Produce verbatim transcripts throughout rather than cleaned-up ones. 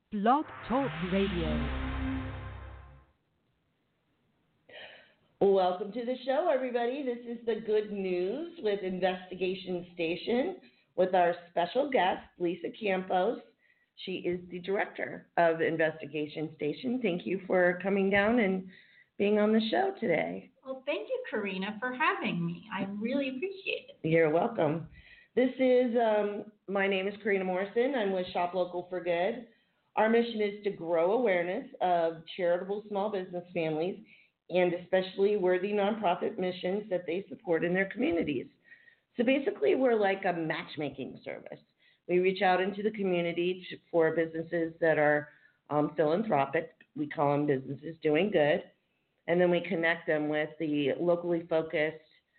Blog Talk Radio. Welcome to the show, everybody. This is the Good News with Investigation Station with our special guest, Lisa Campos. She is the director of Investigation Station. Thank you for coming down and being on the show today. Well, thank you, Karina, for having me. I really appreciate it. You're welcome. This is, um, my name is Karina Morrison. I'm with Shop Local for Good. Our mission is to grow awareness of charitable small business families and especially worthy nonprofit missions that they support in their communities. So basically, we're like a matchmaking service. We reach out into the community to, for businesses that are um, philanthropic. We call them businesses doing good. And then we connect them with the locally focused.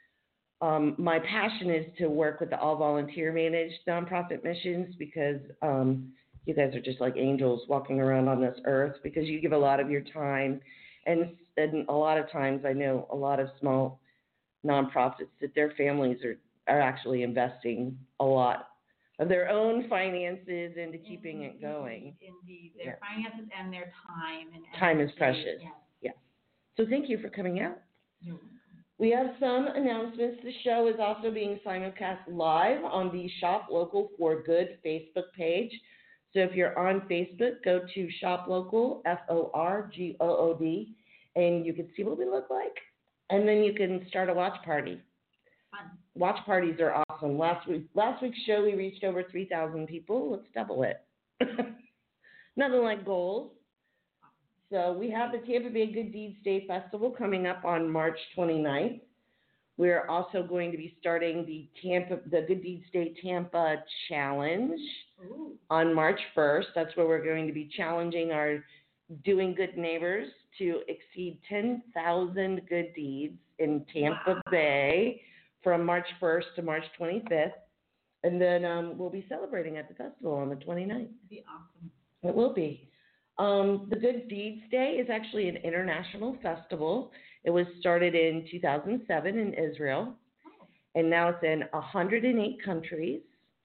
Um, my passion is to work with the all volunteer managed nonprofit missions because um, you guys are just like angels walking around on this earth because you give a lot of your time. And, and a lot of times I know a lot of small nonprofits that their families are, are actually investing a lot of their own finances into keeping indeed, it going. Indeed, their yeah. finances and their time. And time energy. is precious. Yes. yes. So thank you for coming out. You're welcome. We have some announcements. The show is also being simulcast live on the Shop Local for Good Facebook page. So if you're on Facebook, go to Shop Local, F O R G O O D, and you can see what we look like. And then you can start a watch party. Fun. Watch parties are awesome. Last week, last week's show, we reached over three thousand people. Let's double it. Nothing like goals. So we have the Tampa Bay Good Deeds Day Festival coming up on March twenty-ninth. We're also going to be starting the Tampa, the Good Deeds Day Tampa Challenge Ooh. on March first. That's where we're going to be challenging our doing good neighbors to exceed ten thousand good deeds in Tampa wow. Bay from March first to March twenty-fifth. And then um, we'll be celebrating at the festival on the twenty-ninth. It'll be awesome. It will be. Um, the Good Deeds Day is actually an international festival. It was started in two thousand seven in Israel, oh. and now it's in one hundred eight countries.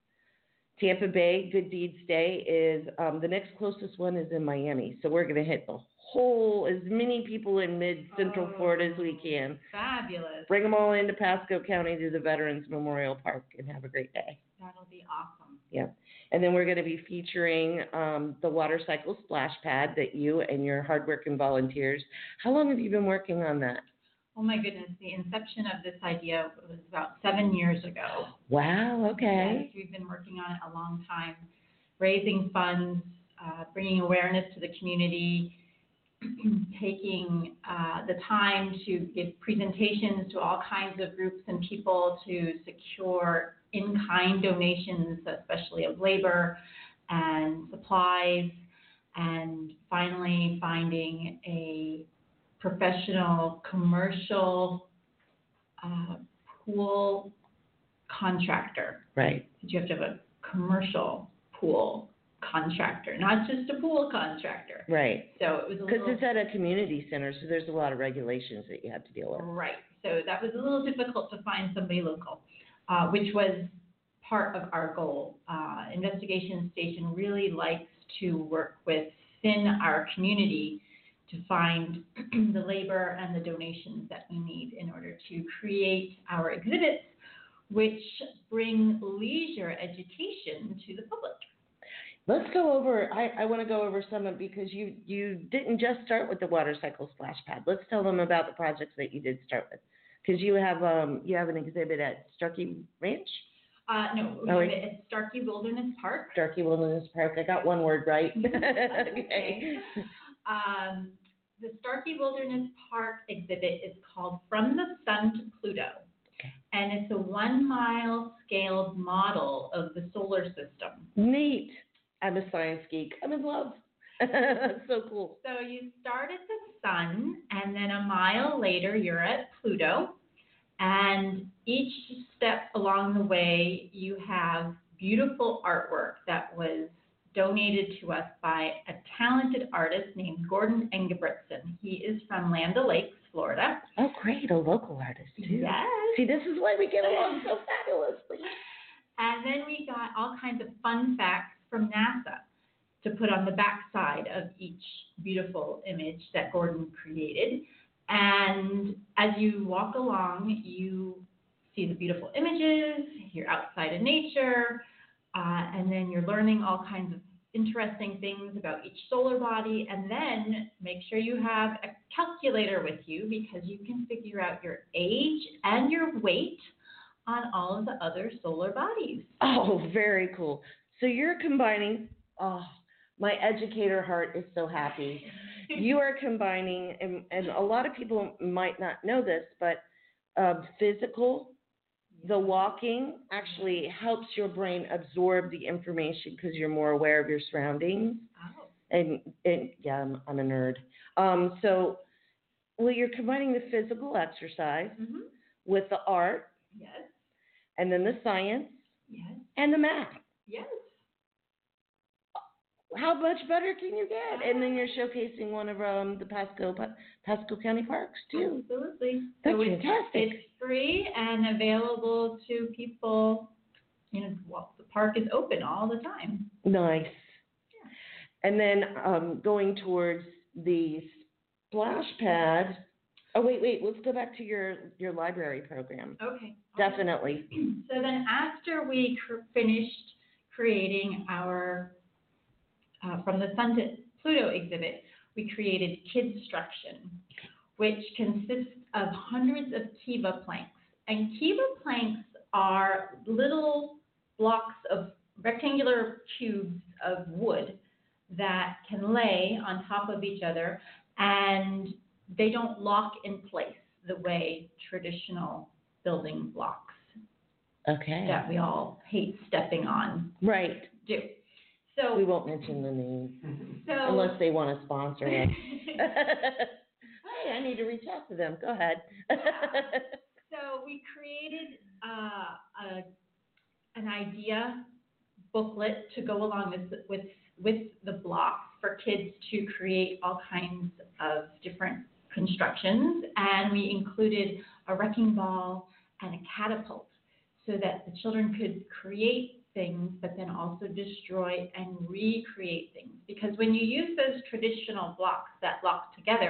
Tampa Bay Good Deeds Day is, um, the next closest one is in Miami, so we're going to hit the whole, as many people in mid-central oh, Florida as we can. Fabulous. Bring them all into Pasco County to the Veterans Memorial Park and have a great day. That'll be awesome. Yeah. And then we're going to be featuring um, the Water Cycle Splash Pad that you and your hardworking volunteers. How long have you been working on that? Oh, my goodness. The inception of this idea was about seven years ago. Wow. Okay. Yes, we've been working on it a long time, raising funds, uh, bringing awareness to the community, taking uh, the time to give presentations to all kinds of groups and people to secure in-kind donations, especially of labor and supplies, and finally finding a professional commercial uh, pool contractor. Right. You have to have a commercial pool contractor, not just a pool contractor. Right. So it was a Because little... it's at a community center, so there's a lot of regulations that you have to deal with. Right. So that was a little difficult to find somebody local, uh, which was part of our goal. Uh, Investigation Station really likes to work within our community to find the labor and the donations that we need in order to create our exhibits, which bring leisure education to the public. Let's go over, I, I want to go over some of, because you, you didn't just start with the Water Cycle Splash Pad. Let's tell them about the projects that you did start with. Because you have um you have an exhibit at Starkey Ranch? Uh, no, we oh, have it at Starkey Wilderness Park. Starkey Wilderness Park. I got one word right. Okay. Um, the Starkey Wilderness Park exhibit is called From the Sun to Pluto. Okay. And it's a one-mile scaled model of the solar system. Neat. I'm a science geek. I'm in love. So cool. So you start at the sun, and then a mile later, you're at Pluto. And each step along the way, you have beautiful artwork that was donated to us by a talented artist named Gordon Engebretson. He is from Land O'Lakes, Florida. Oh, great. A local artist, too. Yes. See, this is why we get along so fabulously. And then we got all kinds of fun facts from NASA to put on the back side of each beautiful image that Gordon created. And as you walk along, you see the beautiful images, you're outside in nature, uh, and then you're learning all kinds of interesting things about each solar body. And then make sure you have a calculator with you, because you can figure out your age and your weight on all of the other solar bodies. Oh, very cool. So you're combining, oh, my educator heart is so happy. You are combining, and, and a lot of people might not know this, but uh, physical, the walking actually helps your brain absorb the information because you're more aware of your surroundings. Oh. And, and yeah, I'm, I'm a nerd. Um, so, well, you're combining the physical exercise Mm-hmm. with the art, Yes. and then the science, Yes. and the math. Yes. How much better can you get? And then you're showcasing one of um, the Pasco Pasco County parks too. Absolutely. That's so it's, fantastic. It's free and available to people. You know, well, the park is open all the time. Nice. Yeah. And then um, going towards the splash pad. Oh wait, wait. Let's go back to your your library program. Okay. Definitely. So then, after we cr- finished creating our Uh, from the Sun to Pluto exhibit, we created Kidstruction, which consists of hundreds of kiva planks. And kiva planks are little blocks of rectangular cubes of wood that can lay on top of each other, and they don't lock in place the way traditional building blocks Okay. that we all hate stepping on Right. do. So We won't mention the name So, unless they want to sponsor us. Hey, I need to reach out to them. Go ahead. so we created uh, a, an idea booklet to go along with, with with the blocks for kids to create all kinds of different constructions, and we included a wrecking ball and a catapult so that the children could create things, but then also destroy and recreate things. Because when you use those traditional blocks that lock together,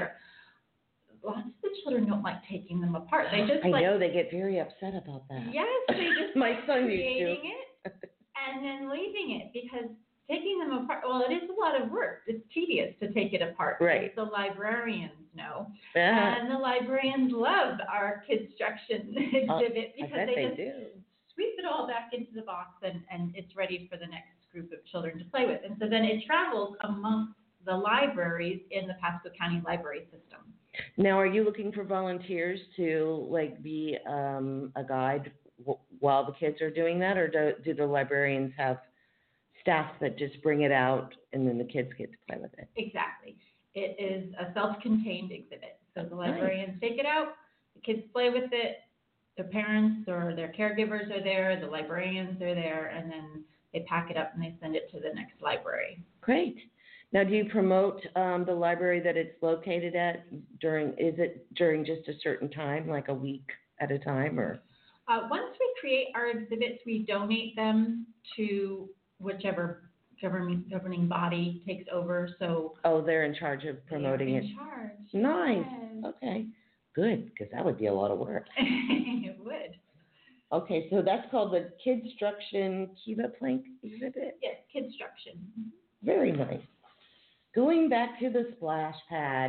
lots of the children don't like taking them apart. They just I like, know they get very upset about that. yes, they just My like son used creating to. it and then leaving it, because taking them apart, well, it is a lot of work. It's tedious to take it apart. Right. As the librarians know. Yeah. And the librarians love our Kidstruction exhibit I because bet they, they just do. sweep it all back into the box, and, and it's ready for the next group of children to play with. And so then it travels amongst the libraries in the Pasco County library system. Now, are you looking for volunteers to like be um, a guide w- while the kids are doing that, or do, do the librarians have staff that just bring it out and then the kids get to play with it? Exactly. It is a self-contained exhibit. So the librarians Nice. take it out, the kids play with it, their parents or their caregivers are there, the librarians are there, and then they pack it up and they send it to the next library. Great. Now, do you promote um, the library that it's located at during, is it during just a certain time, like a week at a time, or? Uh, once we create our exhibits, we donate them to whichever government, governing body takes over. So Oh, they're in charge of promoting they are it. in charge. Nice. Yes. Okay. Good, because that would be a lot of work. It would. Okay, so that's called the Kidstruction Kiva Plank exhibit. Yes, Kidstruction. Very nice. Going back to the splash pad.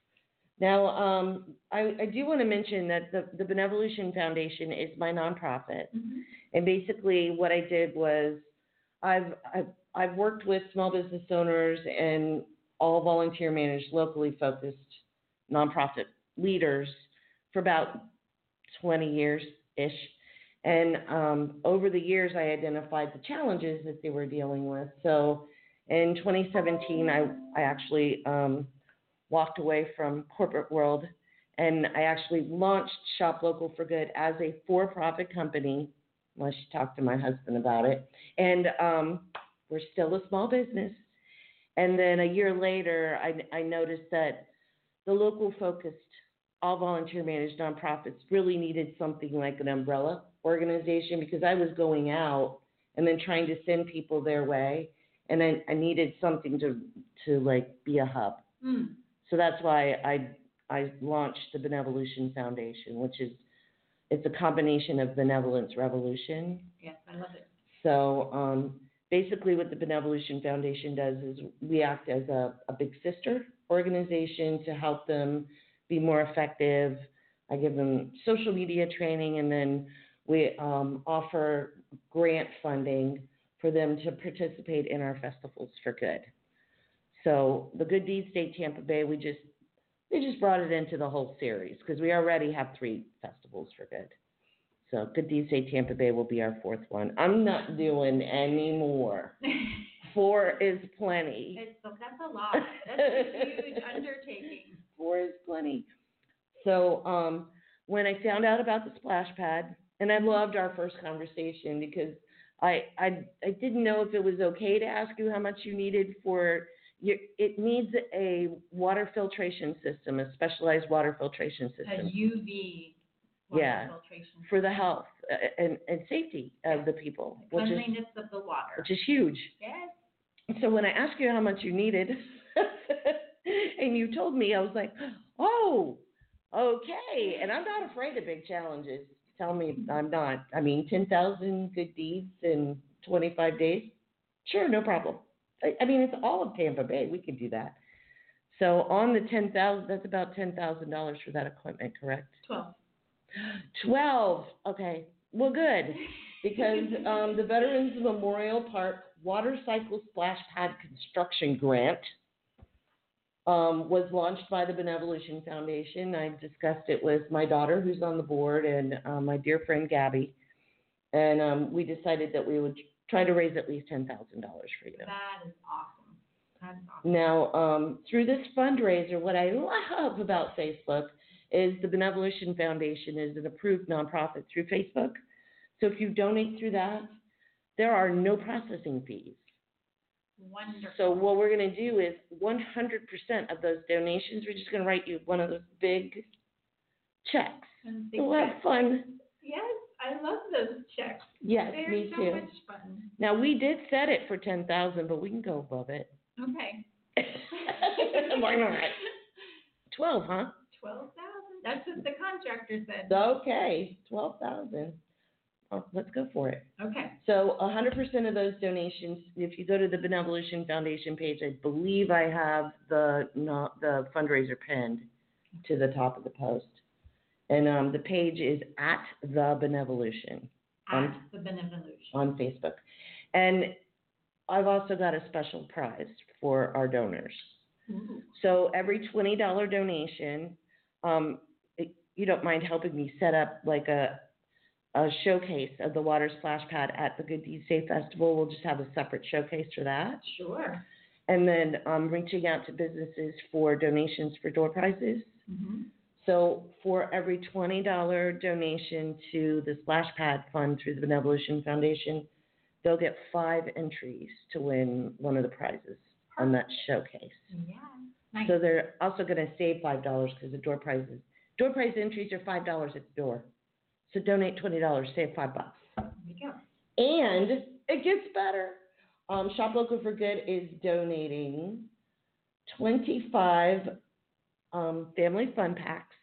Now, um, I, I do want to mention that the, the Benevolution Foundation is my nonprofit. Mm-hmm. And basically what I did was I've, I've, I've worked with small business owners and all volunteer managed, locally focused nonprofit leaders for about twenty years-ish. And um, over the years, I identified the challenges that they were dealing with. So in twenty seventeen, I, I actually um, walked away from corporate world, and I actually launched Shop Local for Good as a for-profit company. Unless you talk to my husband about it. And um, we're still a small business. And then a year later, I, I noticed that the local focused, all volunteer managed nonprofits really needed something like an umbrella organization, because I was going out and then trying to send people their way. and I, I needed something to to like be a hub. Mm. So that's why I I launched the Benevolution Foundation, which is it's a combination of benevolence revolution. Yes, I love it. So um, basically, what the Benevolution Foundation does is we act as a, a big sister organization to help them be more effective. I give them social media training, and then we um, offer grant funding for them to participate in our festivals for good. So the Good Deeds Day Tampa Bay, we just they just brought it into the whole series because we already have three festivals for good. So Good Deeds Day Tampa Bay will be our fourth one. I'm not doing any more. Four is plenty. It's, that's a lot. That's a huge undertaking. Four is plenty. So um, when I found out about the splash pad, and I loved our first conversation because I, I I didn't know if it was okay to ask you how much you needed for your, it needs a water filtration system, a specialized water filtration system. A U V water Yeah, filtration for the health uh, and, and safety of the people, the which is, cleanliness of the water. which is huge. Yes. So when I asked you how much you needed, and you told me, I was like, oh, okay. And I'm not afraid of big challenges. Tell me I'm not. I mean, ten thousand good deeds in twenty-five days? Sure, no problem. I, I mean, it's all of Tampa Bay. We could do that. So on the ten thousand, that's about ten thousand dollars for that equipment, correct? Twelve. Twelve. Okay. Well, good. Because um, the Veterans Memorial Park Water Cycle Splash Pad Construction Grant um, was launched by the Benevolution Foundation. I discussed it with my daughter, who's on the board, and uh, my dear friend Gabby. And um, we decided that we would try to raise at least ten thousand dollars for you. That is awesome. That is awesome. Now, um, through this fundraiser, what I love about Facebook is the Benevolution Foundation is an approved nonprofit through Facebook. So if you donate through that, there are no processing fees. Wonderful. So what we're going to do is one hundred percent of those donations, we're just going to write you one of those big checks. And So we'll have fun. Yes, I love those checks. Yes, They're me so too. much fun. Now, we did set it for ten thousand, but we can go above it. Okay. Why not? twelve, huh? Twelve thousand. That's what the contractor said. Okay, twelve thousand. Well, let's go for it. Okay. So one hundred percent of those donations, if you go to the Benevolution Foundation page, I believe I have the not the fundraiser pinned to the top of the post. And um, the page is at the Benevolution At on, the Benevolution. on Facebook. And I've also got a special prize for our donors. Ooh. So every twenty dollars donation, um, it, you don't mind helping me set up like a a showcase of the water splash pad at the Good Deeds Day Festival. We'll just have a separate showcase for that. Sure. And then um, reaching out to businesses for donations for door prizes. Mm-hmm. So for every twenty dollars donation to the splash pad fund through the Benevolution Foundation, they'll get five entries to win one of the prizes on that showcase. Yeah. Nice. So they're also going to save five dollars because the door prizes, door prize entries are five dollars at the door. So donate twenty dollars, save five bucks. There you go. And it gets better. Um, Shop Local for Good is donating twenty-five um, family fun packs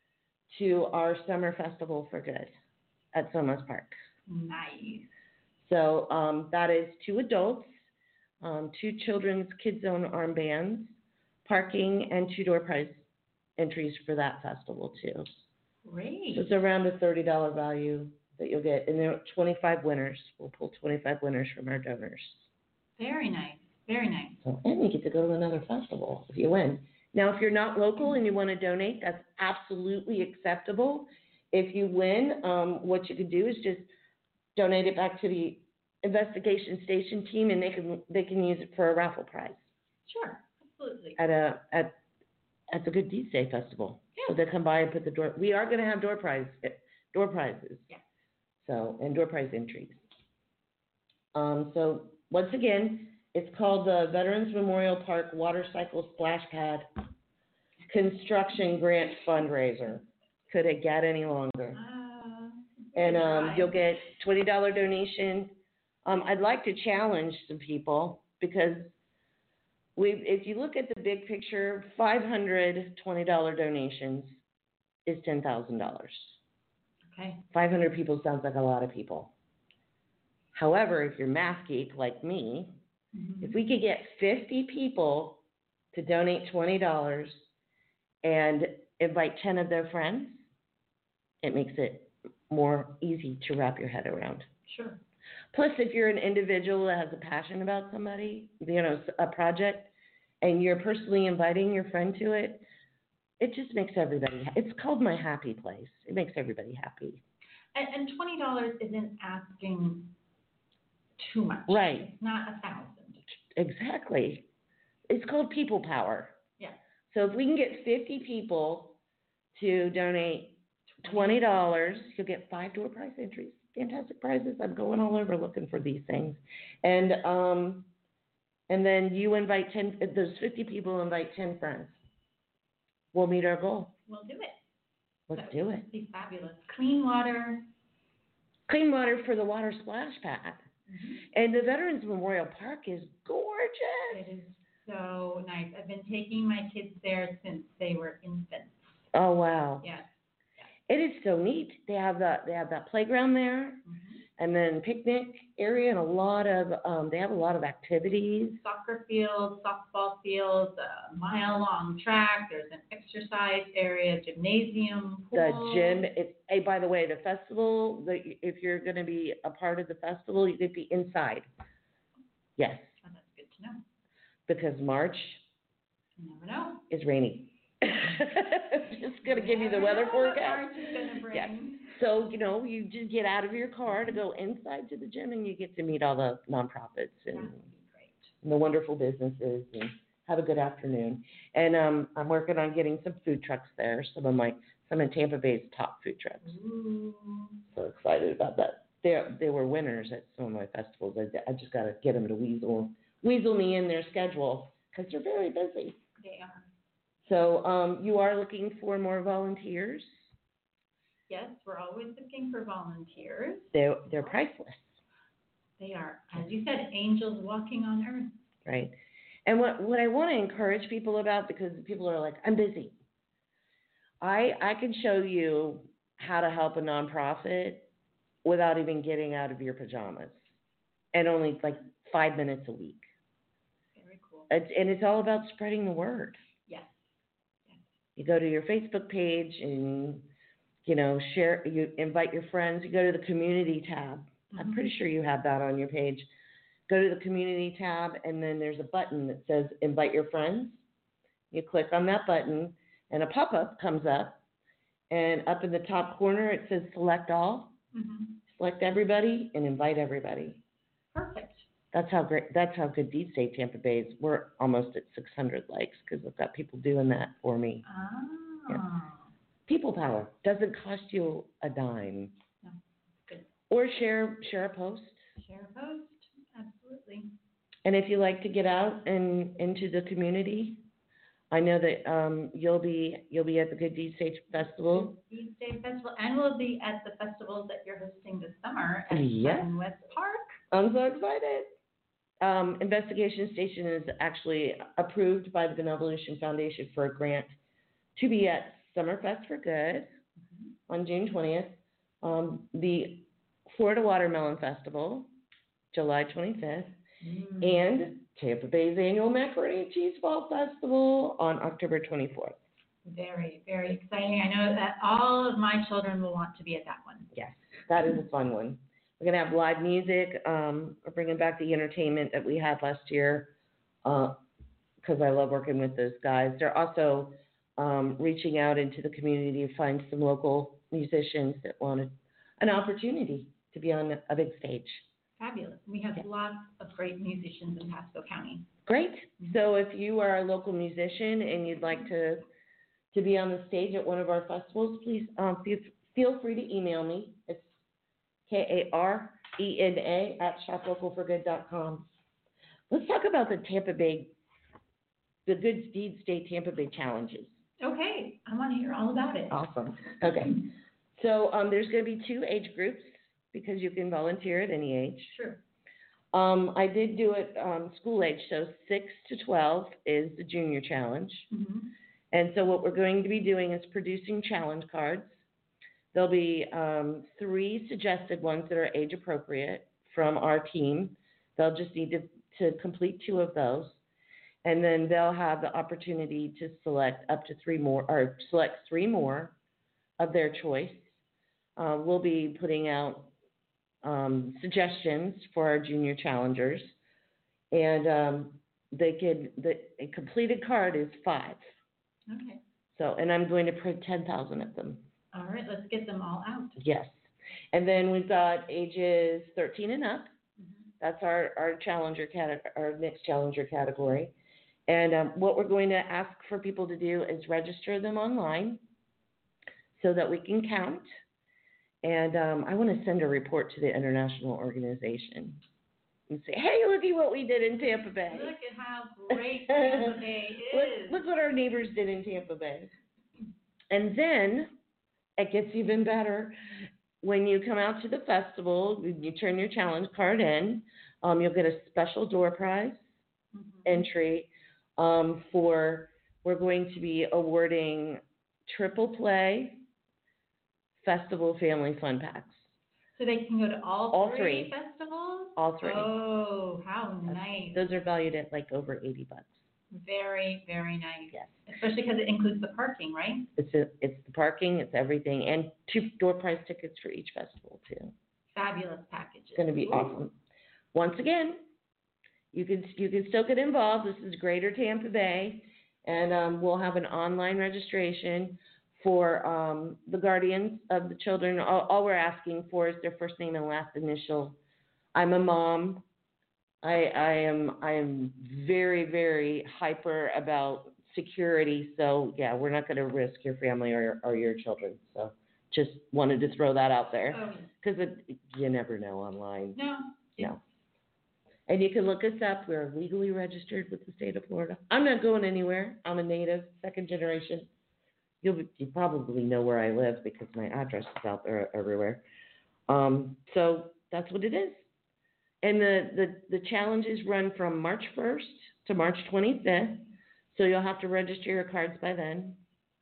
to our summer festival for good at Somos Park. Nice. So um, that is two adults, um, two children's kids zone armbands, parking, and two door prize entries for that festival too. Great. So it's around a thirty dollars value that you'll get. And there are twenty-five winners. We'll pull twenty-five winners from our donors. Very nice. Very nice. So, and you get to go to another festival if you win. Now, if you're not local and you want to donate, that's absolutely acceptable. If you win, um, what you could do is just donate it back to the investigation station team, and they can they can use it for a raffle prize. Sure. Absolutely. At a at at the Good Deeds Day Festival. So they come by and put the door. We are going to have door prize door prizes. Yeah. So and door prize entries. Um. So once again, it's called the Veterans Memorial Park Water Cycle Splash Pad Construction Grant Fundraiser. Could it get any longer? Uh, And um, right. you'll get twenty dollars donation. Um, I'd like to challenge some people because we, if you look at the big picture, five hundred twenty dollars donations is ten thousand dollars. Okay. five hundred people sounds like a lot of people. However, if you're math geek like me, Mm-hmm. if we could get fifty people to donate twenty dollars and invite ten of their friends, it makes it more easy to wrap your head around. Sure. Plus, if you're an individual that has a passion about somebody, you know, a project, and you're personally inviting your friend to it, it just makes everybody, ha- it's called my happy place. It makes everybody happy. And, and twenty dollars isn't asking too much. Right. It's not a thousand. Exactly. It's called people power. Yeah. So if we can get fifty people to donate twenty dollars, you'll get five door prize entries. Fantastic prizes. I'm going all over looking for these things. And um, and then you invite ten, those fifty people invite ten friends. We'll meet our goal. We'll do it. Let's That do would it. be fabulous. Clean water. Clean water for the water splash pad. Mm-hmm. And the Veterans Memorial Park is gorgeous. It is so nice. I've been taking my kids there since they were infants. Oh, wow. Yes. It is so neat. They have that, they have that playground there. Mm-hmm. And then picnic area and a lot of, um, they have a lot of activities. Soccer fields, softball fields, a mile-long track. There's an exercise area, gymnasium, The pool. gym, it's, hey, by the way, the festival, the, if you're going to be a part of the festival, you could be inside. Yes, Oh, that's good to know. because March You never know. is rainy. Just going to give you the weather forecast. March is gonna bring. Yes. So, you know, you just get out of your car to go inside to the gym and you get to meet all the nonprofits and That would be great. and the wonderful businesses and have a good afternoon. And um, I'm working on getting some food trucks there, some of my, some of Tampa Bay's top food trucks. Ooh. So excited about that. They they were winners at some of my festivals. I, I just got to get them to weasel, weasel me in their schedule because they're very busy. They are. So um, you are looking for more volunteers. Yes, we're always looking for volunteers. They're, they're priceless, They are, as you said, angels walking on earth. right? And what, what I want to encourage people about, because people are like, I'm busy. I, I can show you how to help a nonprofit without even getting out of your pajamas, and only like five minutes a week. Very cool. It's, and it's all about spreading the word. Yes. You go to your Facebook page and, you know, share, you invite your friends, you go to the community tab. I'm Mhm. pretty sure you have that on your page. Go to the community tab, and then there's a button that says invite your friends. You click on that button, and a pop-up comes up, and up in the top corner it says select all. Mhm. Select everybody and invite everybody. Perfect. That's how great, that's how good Deed State Tampa Bay is. We're almost at six hundred likes because I've got people doing that for me. Ah. People power. Doesn't cost you a dime. No, good. Or share, share a post. Share a post. Absolutely. And if you like to get out and into the community, I know that um, you'll be you'll be at the Good Deed State Festival. Deed State Festival, and we'll be at the festivals that you're hosting this summer at Yeah. West Park. I'm so excited. Um, Investigation Station is actually approved by the Benevolution Foundation for a grant to be at Summerfest for Good on June twentieth, um, the Florida Watermelon Festival, July twenty-fifth, Mm. and Tampa Bay's annual Macaroni and Cheese Fall Festival on October twenty-fourth. Very, very exciting. I know that all of my children will want to be at that one. Yes, that is a fun one. We're going to have live music. Um, we're bringing back the entertainment that we had last year because I love working with those guys. They're also um, reaching out into the community to find some local musicians that wanted an opportunity to be on a big stage. Fabulous. We have Yeah. lots of great musicians in Pasco County. Great. So if you are a local musician and you'd like to to be on the stage at one of our festivals, please um, feel, feel free to email me. It's K A R E N A at shop local for good dot com. Let's talk about the Tampa Bay, the Good Deed State Tampa Bay challenges. Okay, I want to hear all about it. Awesome. Okay. So um, there's going to be two age groups because you can volunteer at any age. Sure. Um, I did do it um, school age, so six to twelve is the junior challenge. Mm-hmm. And so what we're going to be doing is producing challenge cards. There'll be um, three suggested ones that are age appropriate from our team. They'll just need to, to complete two of those. And then they'll have the opportunity to select up to three more, or select three more of their choice. Uh, we'll be putting out um, suggestions for our junior challengers. And um, they could, the, a completed card is five. Okay. So, and I'm going to print ten thousand of them. All right, let's get them all out. Yes. And then we've got ages thirteen and up. Mm-hmm. That's our, our challenger cate- our next challenger category. And um, what we're going to ask for people to do is register them online so that we can count. And um, I want to send a report to the international organization and say, hey, look at what we did in Tampa Bay. Look at how great Tampa Bay is. Look, look what our neighbors did in Tampa Bay. And then it gets even better. When you come out to the festival, you turn your challenge card in, um, you'll get a special door prize Mm-hmm. entry um, for, we're going to be awarding triple play festival family fun packs. So they can go to all, All three, three. festivals? All three. Oh, how nice. Those are valued at like over eighty bucks. Very, very nice. Yes. Especially because it includes the parking, right? It's a, it's the parking, it's everything, and two door prize tickets for each festival too. Fabulous packages. It's going to be Ooh. awesome. Once again, you can you can still get involved. This is Greater Tampa Bay, and um, we'll have an online registration for um, the guardians of the children. All, all we're asking for is their first name and last initial. I'm a mom. I, I am I am very very hyper about security. So yeah, we're not going to risk your family or or your children. So just wanted to throw that out there Oh, because you never know online. no. No. And you can look us up. We're legally registered with the state of Florida. I'm not going anywhere. I'm a native, second generation. You'll you probably know where I live because my address is out there everywhere. Um, so that's what it is. And the, the, the challenges run from March first to March twenty-fifth. So you'll have to register your cards by then.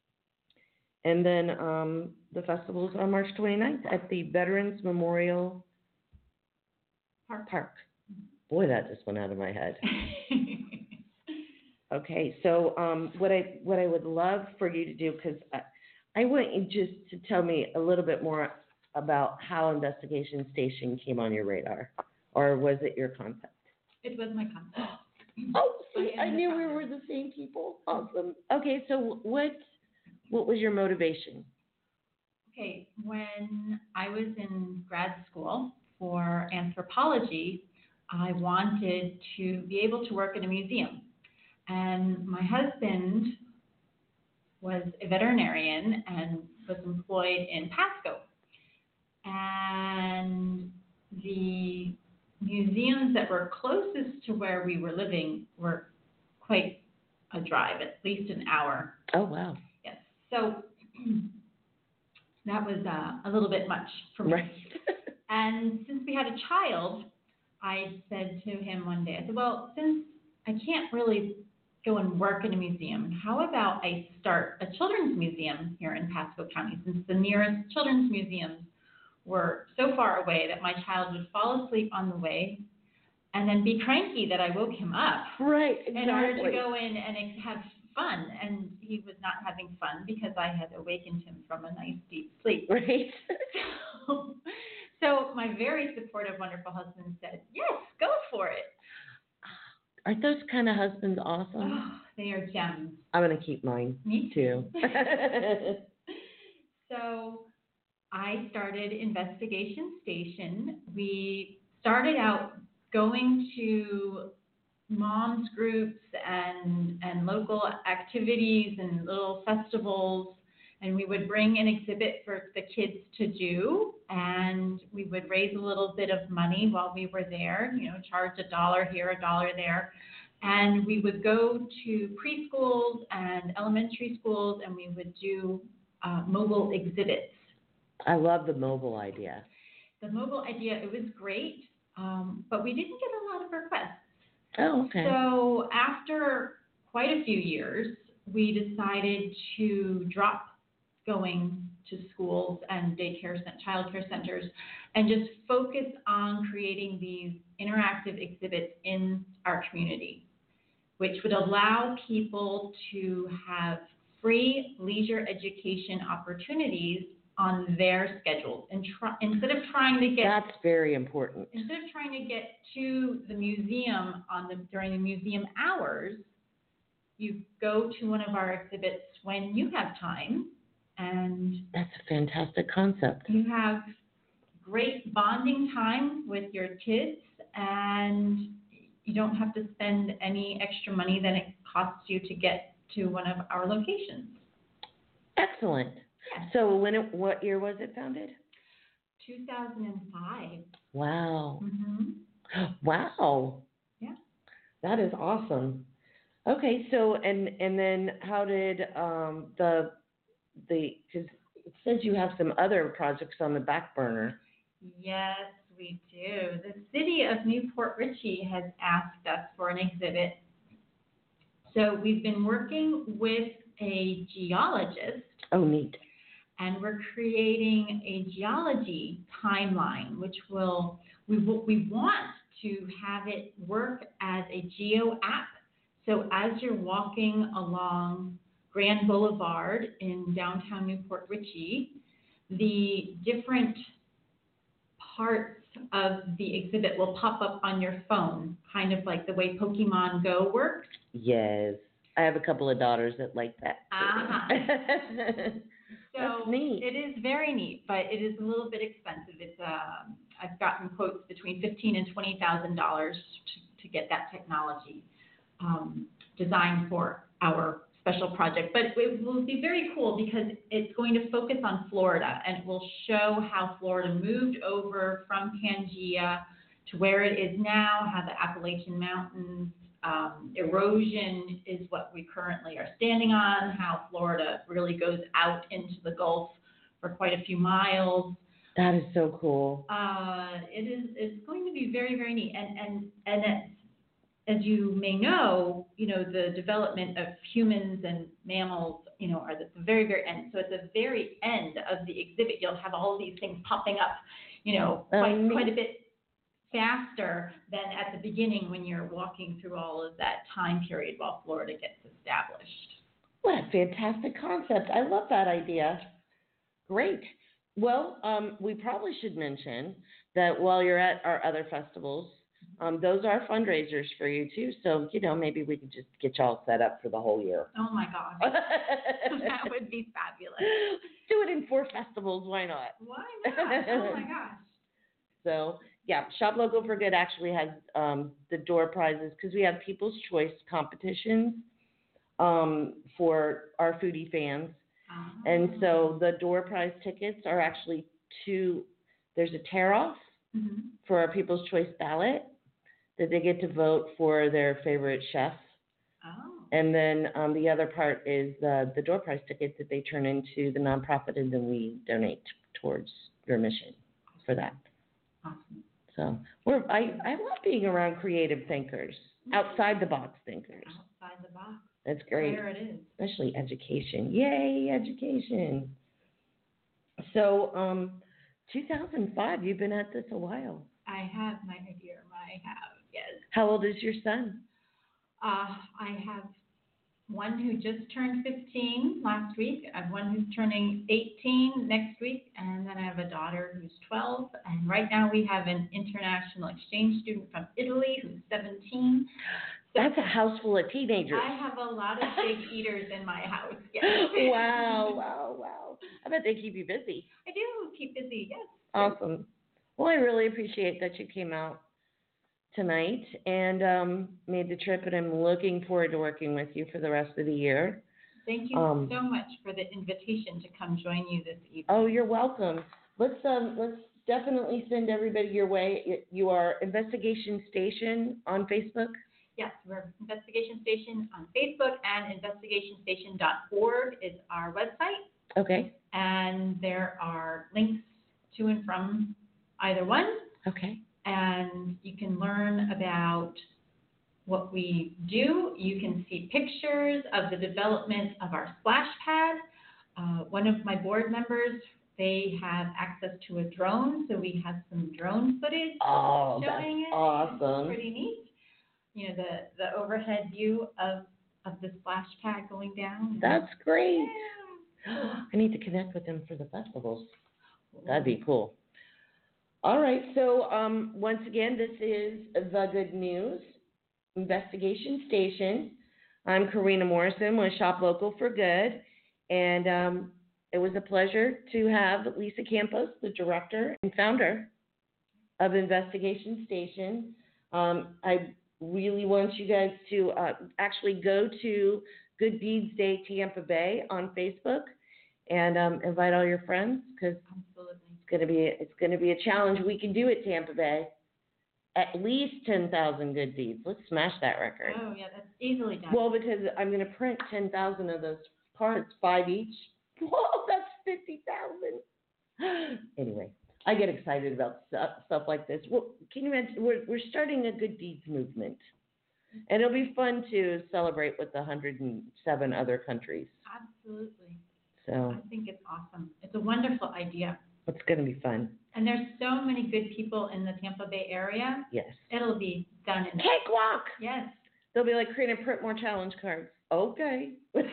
And then um, the festival's on March twenty-ninth at the Veterans Memorial Park. Park. Boy, that just went out of my head. Okay, so um, what I what I would love for you to do, because I, I want you just to tell me a little bit more about how Investigation Station came on your radar, or was it your concept? It was my concept. Oh, see, I I am the knew we founder. were the same people. Awesome. Okay, so what what was your motivation? Okay, when I was in grad school for anthropology, I wanted to be able to work in a museum. And my husband was a veterinarian and was employed in Pasco. And the museums that were closest to where we were living were quite a drive, at least an hour. Oh, wow. Yes. So that was uh, a little bit much for me. Right. And since we had a child, I said to him one day, I said, well, since I can't really go and work in a museum, how about I start a children's museum here in Pasco County, since the nearest children's museums were so far away that my child would fall asleep on the way and then be cranky that I woke him up. Right, exactly. In order to go in and ex- have fun. And he was not having fun because I had awakened him from a nice deep sleep. Right. So, so my very supportive, wonderful husband said, yes, go for it. Aren't those kind of husbands awesome? Oh, they are gems. I'm going to keep mine, Me too. So I started Investigation Station. We started out going to moms groups and, and local activities and little festivals, and we would bring an exhibit for the kids to do, and we would raise a little bit of money while we were there, you know, charge a dollar here, a dollar there, and we would go to preschools and elementary schools, and we would do uh, mobile exhibits. I love the mobile idea. The mobile idea, it was great. um, but we didn't get a lot of requests. Oh, okay. So after quite a few years, we decided to drop going to schools and daycare, child care centers, and just focus on creating these interactive exhibits in our community, which would allow people to have free leisure education opportunities on their schedules, and try, instead of trying to get That's very important. instead of trying to get to the museum on the during the museum hours, you go to one of our exhibits when you have time, and That's a fantastic concept. you have great bonding time with your kids, and you don't have to spend any extra money than it costs you to get to one of our locations. Excellent. Yes. So when it, what year was it founded? two thousand five. Wow. Mm-hmm. Wow. Yeah. That is awesome. Okay, so and and then how did um, the the because it says you have some other projects on the back burner. Yes, we do. The city of Newport Richey has asked us for an exhibit. So we've been working with a geologist, Oh, neat. and we're creating a geology timeline, which will, we will, we want to have it work as a geo app. So as you're walking along Grand Boulevard in downtown Newport Richey, the different parts of the exhibit will pop up on your phone, kind of like the way Pokemon Go works. Yes, I have a couple of daughters that like that. Uh-huh. So That's neat. it is very neat, but it is a little bit expensive. It's um, I've gotten quotes between fifteen and twenty thousand dollars to, to get that technology um, designed for our special project. But it will be very cool because it's going to focus on Florida, and it will show how Florida moved over from Pangea to where it is now, how the Appalachian Mountains, um, erosion is what we currently are standing on, how Florida really goes out into the Gulf for quite a few miles. That is so cool. Uh, it is it's going to be very, very neat. And, and, and it's, as you may know, you know, the development of humans and mammals, you know, are at the very, very end. So at the very end of the exhibit, you'll have all of these things popping up, you know, quite, Um, quite a bit faster than at the beginning when you're walking through all of that time period while Florida gets established. What a fantastic concept. I love that idea. Great. Well, um, we probably should mention that while you're at our other festivals, um, those are fundraisers for you too. So, you know, maybe we could just get y'all set up for the whole year. Oh my gosh, that would be fabulous. Do it in four festivals. Why not? Why not? Oh my gosh. So, yeah, Shop Local for Good actually has um, the door prizes because we have People's Choice competitions um, for our foodie fans. Oh. And so the door prize tickets are actually two, there's a tear-off Mhm. for our People's Choice ballot that they get to vote for their favorite chef. Oh. And then um, the other part is the, the door prize tickets that they turn into the nonprofit, and then we donate towards your mission for that. Awesome. So we're, I, I love being around creative thinkers, outside the box thinkers. Outside the box. That's great. There it is. Especially education. Yay, education. So, um, two thousand five, you've been at this a while. I have, my dear, I have, yes. How old is your son? Uh, I have one who just turned fifteen last week. I have one who's turning eighteen next week, and then I have a daughter who's twelve. And right now we have an international exchange student from Italy who's seventeen. So That's a house full of teenagers. I have a lot of big eaters in my house. Yes. Wow, wow, wow. I bet they keep you busy. I do keep busy, yes. Awesome. Well, I really appreciate that you came out tonight and um, made the trip, and I'm looking forward to working with you for the rest of the year. Thank you Um, so much for the invitation to come join you this evening. Oh, you're welcome. Let's um, let's definitely send everybody your way. You are Investigation Station on Facebook. Yes, we're Investigation Station on Facebook, and investigation station dot org is our website. Okay. And there are links to and from either one. Okay. and you can learn about what we do. You can see pictures of the development of our splash pad. Uh, one of my board members, they have access to a drone, so we have some drone footage Oh, showing that's it. awesome. It's pretty neat. You know, the, the overhead view of, of the splash pad going down. That's great. Yeah. I need to connect with them for the festivals. That'd be cool. All right, so um, once again, this is The Good News Investigation Station. I'm Karina Morrison with Shop Local for Good, and um, it was a pleasure to have Lisa Campos, the director and founder of Investigation Station. Um, I really want you guys to uh, actually go to Good Deeds Day Tampa Bay on Facebook and um, invite all your friends, because Absolutely. it's gonna be it's gonna be a challenge. We can do it, Tampa Bay. At least ten thousand good deeds. Let's smash that record. Oh, yeah, that's easily done. Well, because I'm gonna print ten thousand of those cards, five each. Whoa, that's fifty thousand. Anyway, I get excited about stuff, stuff like this. Well, can you imagine? We're we're starting a good deeds movement, and it'll be fun to celebrate with the one hundred seven other countries. Absolutely. So I think it's awesome. It's a wonderful idea. it's gonna be fun. And there's so many good people in the Tampa Bay area. Yes. It'll be done in. Cakewalk. Yes. They'll be like, Karina, print more challenge cards. Okay.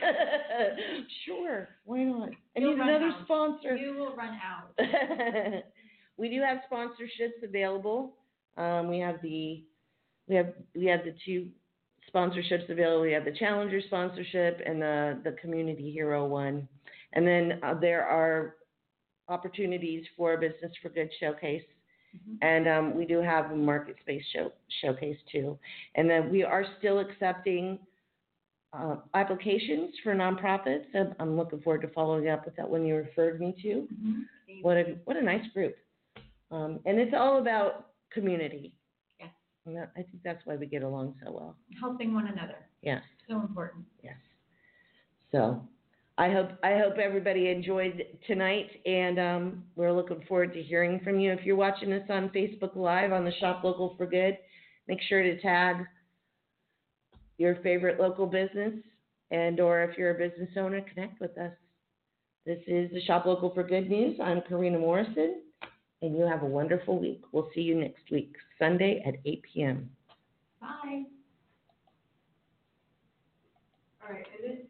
Sure. Why not? I You'll need run another out. sponsor. You will run out. We do have sponsorships available. Um, we have the we have we have the two sponsorships available. We have the Challenger sponsorship and the the Community Hero one. And then uh, there are opportunities for Business for Good showcase. Mhm. And um, we do have a market space show, showcase too. And then we are still accepting uh, applications for nonprofits. I'm, I'm looking forward to following up with that one you referred me to. Mhm. What a what a nice group. Um, and it's all about community. Yes. And that, I think that's why we get along so well. Helping one another. Yes, So important. yes. So I hope I hope everybody enjoyed tonight, and um, we're looking forward to hearing from you. If you're watching us on Facebook Live on the Shop Local for Good, make sure to tag your favorite local business, and or if you're a business owner, connect with us. This is the Shop Local for Good News. I'm Karina Morrison, and you have a wonderful week. We'll see you next week, Sunday at eight p.m. Bye. All right, and this